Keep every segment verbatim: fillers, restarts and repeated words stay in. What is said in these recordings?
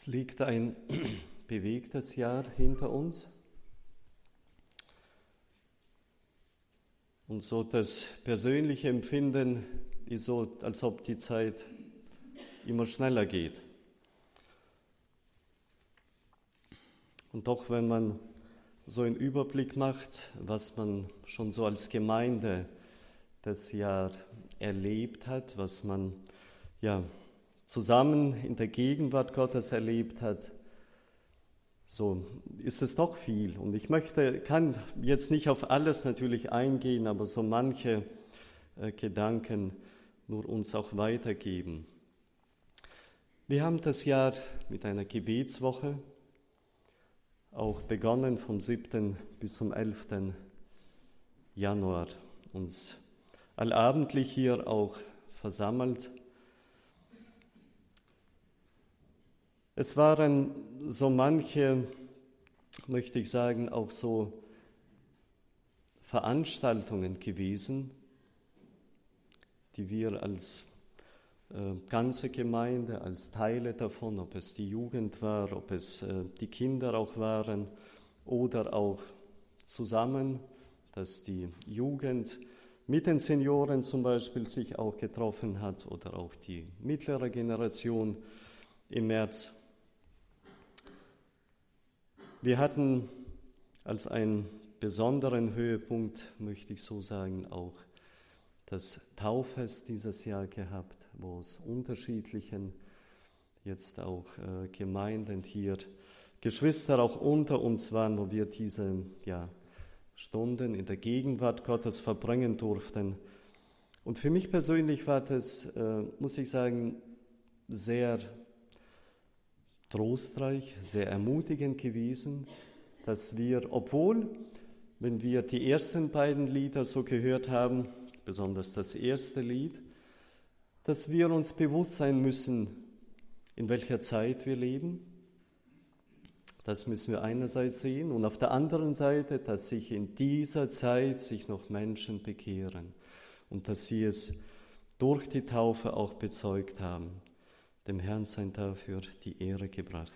Es liegt ein bewegtes Jahr hinter uns und so das persönliche Empfinden ist so, als ob die Zeit immer schneller geht. Und doch, wenn man so einen Überblick macht, was man schon so als Gemeinde das Jahr erlebt hat, was man ja zusammen in der Gegenwart Gottes erlebt hat, so ist es doch viel. Und ich möchte, kann jetzt nicht auf alles natürlich eingehen, aber so manche äh, Gedanken nur uns auch weitergeben. Wir haben das Jahr mit einer Gebetswoche auch begonnen vom siebten bis zum elften Januar, uns allabendlich hier auch versammelt. Es waren so manche, möchte ich sagen, auch so Veranstaltungen gewesen, die wir als äh, ganze Gemeinde, als Teile davon, ob es die Jugend war, ob es äh, die Kinder auch waren oder auch zusammen, dass die Jugend mit den Senioren zum Beispiel sich auch getroffen hat oder auch die mittlere Generation im März. Wir hatten als einen besonderen Höhepunkt, möchte ich so sagen, auch das Tauffest dieses Jahr gehabt, wo es unterschiedlichen, jetzt auch äh, Gemeinden hier, Geschwister auch unter uns waren, wo wir diese ja, Stunden in der Gegenwart Gottes verbringen durften. Und für mich persönlich war das, äh, muss ich sagen, sehr trostreich, sehr ermutigend gewesen, dass wir, obwohl, wenn wir die ersten beiden Lieder so gehört haben, besonders das erste Lied, dass wir uns bewusst sein müssen, in welcher Zeit wir leben. Das müssen wir einerseits sehen und auf der anderen Seite, dass sich in dieser Zeit sich noch Menschen bekehren und dass sie es durch die Taufe auch bezeugt haben. Dem Herrn sei dafür die Ehre gebracht.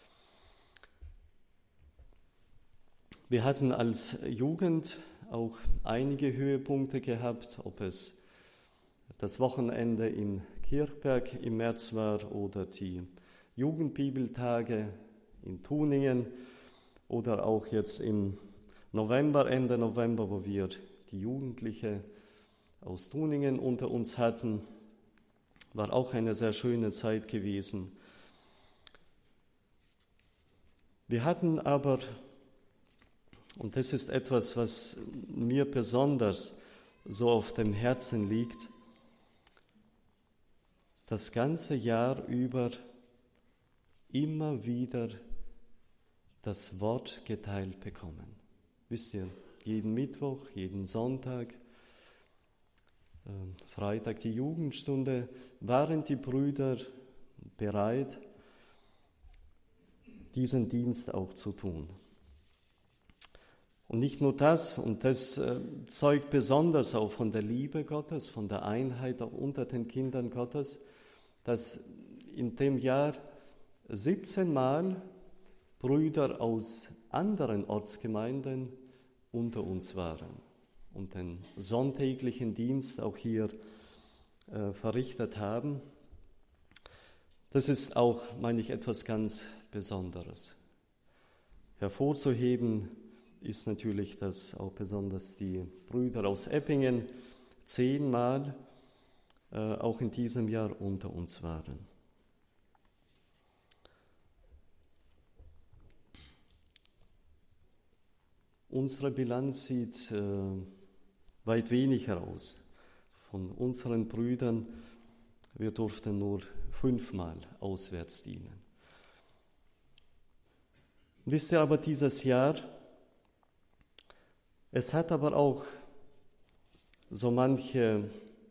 Wir hatten als Jugend auch einige Höhepunkte gehabt, ob es das Wochenende in Kirchberg im März war oder die Jugendbibeltage in Tuningen oder auch jetzt im November, Ende November, wo wir die Jugendliche aus Tuningen unter uns hatten. War auch eine sehr schöne Zeit gewesen. Wir hatten aber, und das ist etwas, was mir besonders so auf dem Herzen liegt, das ganze Jahr über immer wieder das Wort geteilt bekommen. Wisst ihr, jeden Mittwoch, jeden Sonntag, Freitag die Jugendstunde, waren die Brüder bereit, diesen Dienst auch zu tun. Und nicht nur das, und das äh, zeugt besonders auch von der Liebe Gottes, von der Einheit auch unter den Kindern Gottes, dass in dem Jahr siebzehn Mal Brüder aus anderen Ortsgemeinden unter uns waren und den sonntäglichen Dienst auch hier äh, verrichtet haben. Das ist auch, meine ich, etwas ganz Besonderes. Hervorzuheben ist natürlich, dass auch besonders die Brüder aus Eppingen zehnmal äh, auch in diesem Jahr unter uns waren. Unsere Bilanz sieht äh, weit weniger aus. Von unseren Brüdern, wir durften nur fünfmal auswärts dienen. Wisst ihr aber, dieses Jahr, es hat aber auch so manche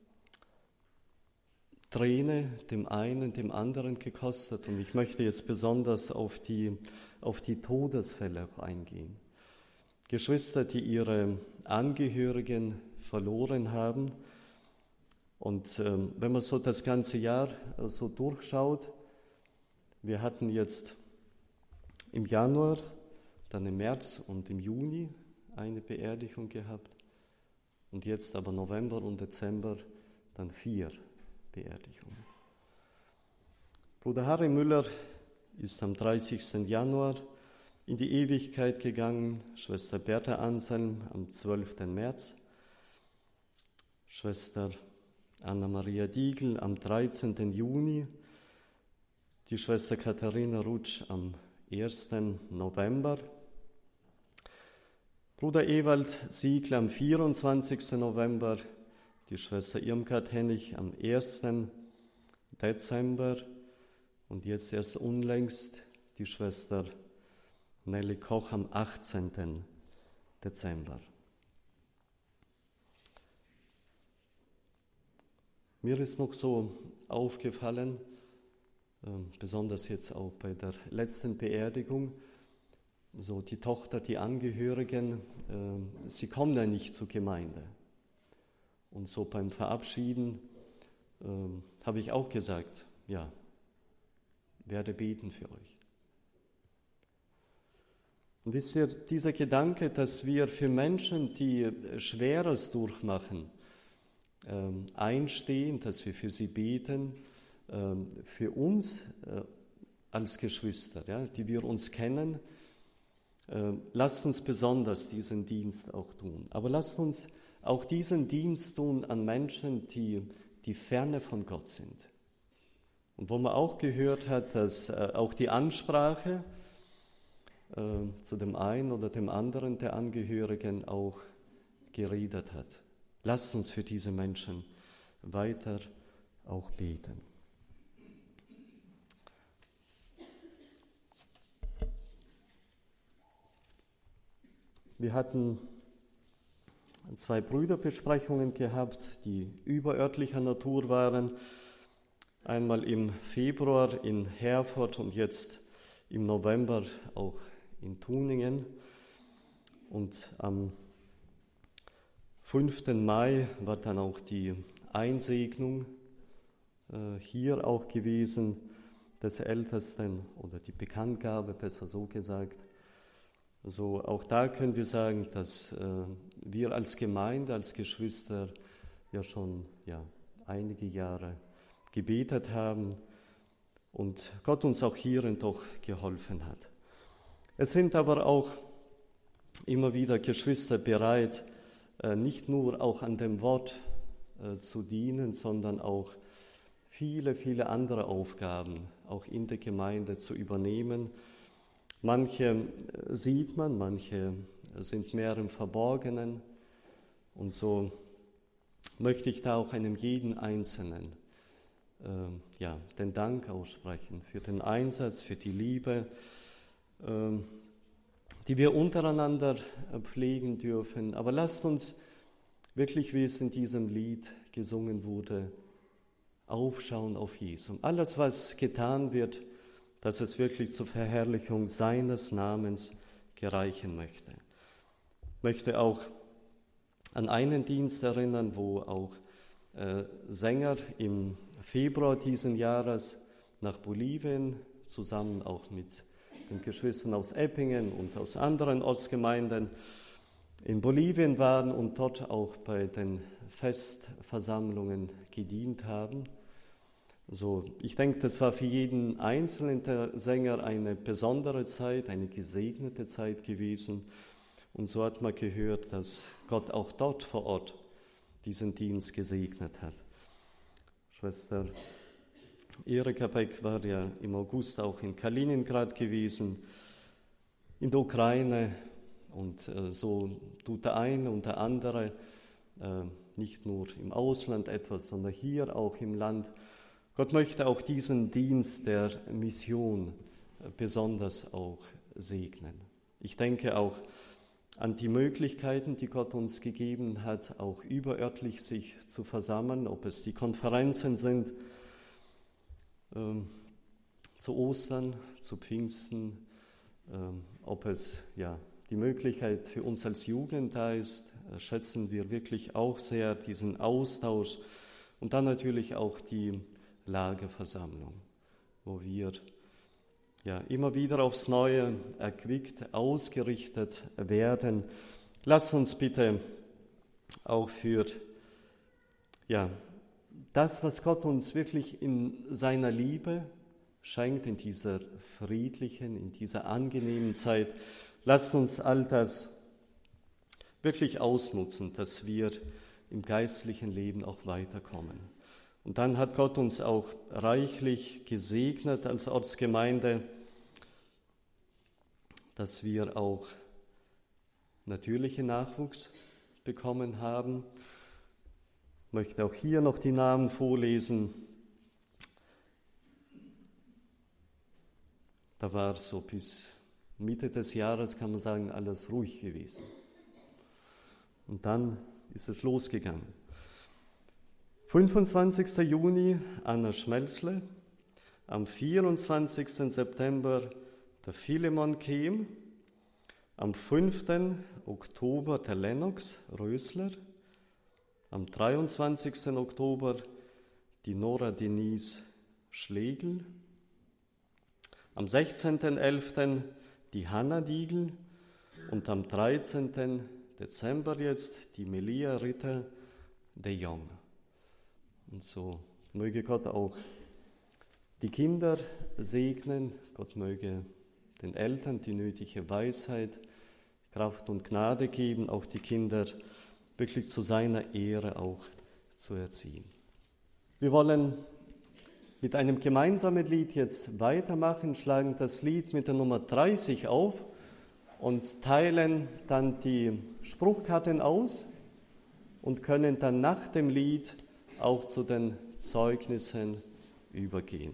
Träne dem einen, dem anderen gekostet. Und ich möchte jetzt besonders auf die, auf die Todesfälle auch eingehen. Geschwister, die ihre Angehörigen verloren haben. Und ähm, wenn man so das ganze Jahr äh, so durchschaut, Wir hatten jetzt im Januar, dann im März und im Juni eine Beerdigung gehabt und jetzt aber November und Dezember dann vier Beerdigungen. Bruder Harry Müller ist am dreißigsten Januar in die Ewigkeit gegangen, Schwester Bertha Anselm am zwölften März, Schwester Anna-Maria Diegel am dreizehnten Juni, die Schwester Katharina Rutsch am ersten November, Bruder Ewald Siegler am vierundzwanzigsten November, die Schwester Irmgard Hennig am ersten Dezember und jetzt erst unlängst die Schwester Nelly Koch am achtzehnten Dezember. Mir ist noch so aufgefallen, äh, besonders jetzt auch bei der letzten Beerdigung, so die Tochter, die Angehörigen, äh, sie kommen ja nicht zur Gemeinde. Und so beim Verabschieden äh, habe ich auch gesagt, ja, werde beten für euch. Und wisst ihr, dieser Gedanke, dass wir für Menschen, die Schweres durchmachen, ähm, einstehen, dass wir für sie beten, ähm, für uns äh, als Geschwister, ja, die wir uns kennen, äh, lasst uns besonders diesen Dienst auch tun. Aber lasst uns auch diesen Dienst tun an Menschen, die, die ferne von Gott sind. Und wo man auch gehört hat, dass äh, auch die Ansprache äh, zu dem einen oder dem anderen der Angehörigen auch geredet hat. Lasst uns für diese Menschen weiter auch beten. Wir hatten zwei Brüderbesprechungen gehabt, die überörtlicher Natur waren. Einmal im Februar in Herford und jetzt im November auch in Tuningen. Und am fünften Mai war dann auch die Einsegnung äh, hier auch gewesen des Ältesten oder die Bekanntgabe, besser so gesagt. Also auch da können wir sagen, dass äh, wir als Gemeinde, als Geschwister ja schon ja, einige Jahre gebetet haben und Gott uns auch hierin doch geholfen hat. Es sind aber auch immer wieder Geschwister bereit, äh, nicht nur auch an dem Wort äh, zu dienen, sondern auch viele, viele andere Aufgaben auch in der Gemeinde zu übernehmen. Manche sieht man, manche sind mehr im Verborgenen und so möchte ich da auch einem jeden Einzelnen äh, ja, den Dank aussprechen für den Einsatz, für die Liebe, äh, die wir untereinander pflegen dürfen. Aber lasst uns wirklich, wie es in diesem Lied gesungen wurde, aufschauen auf Jesus. Alles, was getan wird, dass es wirklich zur Verherrlichung seines Namens gereichen möchte. Ich möchte auch an einen Dienst erinnern, wo auch äh, Sänger im Februar diesen Jahres nach Bolivien, zusammen auch mit den Geschwistern aus Eppingen und aus anderen Ortsgemeinden, in Bolivien waren und dort auch bei den Festversammlungen gedient haben. So, ich denke, das war für jeden einzelnen der Sänger eine besondere Zeit, eine gesegnete Zeit gewesen. Und so hat man gehört, dass Gott auch dort vor Ort diesen Dienst gesegnet hat. Schwester Erika Beck war ja im August auch in Kaliningrad gewesen, in der Ukraine. Und äh, so tut der eine und der andere äh, nicht nur im Ausland etwas, sondern hier auch im Land. Gott möchte auch diesen Dienst der Mission besonders auch segnen. Ich denke auch an die Möglichkeiten, die Gott uns gegeben hat, auch überörtlich sich zu versammeln, ob es die Konferenzen sind, ähm, zu Ostern, zu Pfingsten, ähm, ob es ja die Möglichkeit für uns als Jugend da ist, äh, schätzen wir wirklich auch sehr diesen Austausch und dann natürlich auch die Lagerversammlung, wo wir ja, immer wieder aufs Neue erquickt, ausgerichtet werden. Lass uns bitte auch für ja, das, was Gott uns wirklich in seiner Liebe schenkt, in dieser friedlichen, in dieser angenehmen Zeit, lasst uns all das wirklich ausnutzen, dass wir im geistlichen Leben auch weiterkommen. Und dann hat Gott uns auch reichlich gesegnet als Ortsgemeinde, dass wir auch natürlichen Nachwuchs bekommen haben. Ich möchte auch hier noch die Namen vorlesen. Da war so bis Mitte des Jahres, kann man sagen, alles ruhig gewesen. Und dann ist es losgegangen. fünfundzwanzigsten Juni Anna Schmelzle, am vierundzwanzigsten September der Philemon Kehm, am fünften Oktober der Lennox Rösler, am dreiundzwanzigsten Oktober die Nora Denise Schlegel, am sechzehnten elften die Hanna Diegel und am dreizehnten Dezember jetzt die Melia Ritter de Jong. Und so möge Gott auch die Kinder segnen, Gott möge den Eltern die nötige Weisheit, Kraft und Gnade geben, auch die Kinder wirklich zu seiner Ehre auch zu erziehen. Wir wollen mit einem gemeinsamen Lied jetzt weitermachen, schlagen das Lied mit der Nummer dreißig auf und teilen dann die Spruchkarten aus und können dann nach dem Lied auch zu den Zeugnissen übergehen.